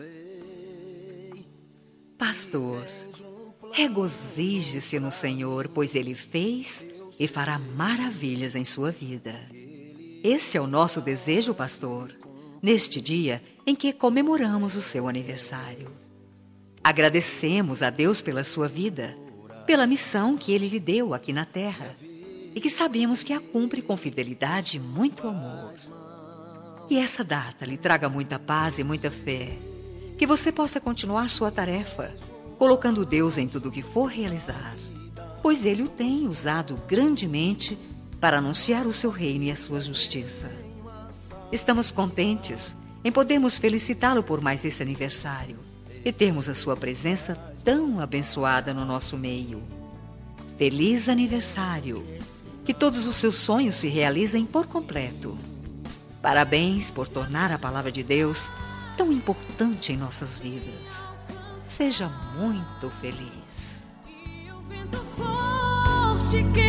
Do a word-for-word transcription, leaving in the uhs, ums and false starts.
Pastor, regozije-se no Senhor, pois Ele fez e fará maravilhas em sua vida. Esse é o nosso desejo, pastor, neste dia em que comemoramos o seu aniversário. Agradecemos a Deus pela sua vida, pela missão que Ele lhe deu aqui na terra e que sabemos que a cumpre com fidelidade e muito amor. Que essa data lhe traga muita paz e muita fé, que você possa continuar sua tarefa, colocando Deus em tudo o que for realizar, pois Ele o tem usado grandemente para anunciar o seu reino e a sua justiça. Estamos contentes em podermos felicitá-lo por mais esse aniversário e termos a sua presença tão abençoada no nosso meio. Feliz aniversário! Que todos os seus sonhos se realizem por completo. Parabéns por tornar a palavra de Deus tão importante em nossas vidas. Seja muito feliz. E o vento forte que